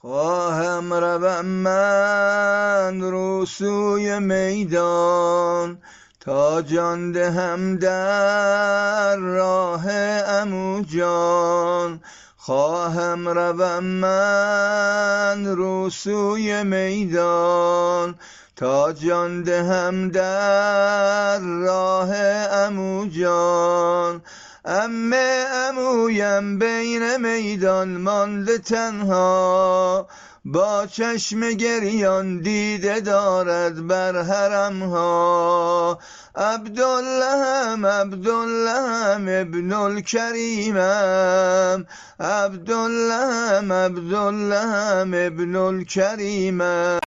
خواهم روم من رو سوی میدان، تا جان دهم در راه عمو جان. خواهم روم من رو سوی میدان، تا جان دهم در راه عمو جان. عمویم بین میدان مانده تنها، با چشم گریان دیده دارد بر حرمها. عبداللهم ابن الکریمم، عبداللهم ابن الکریمم.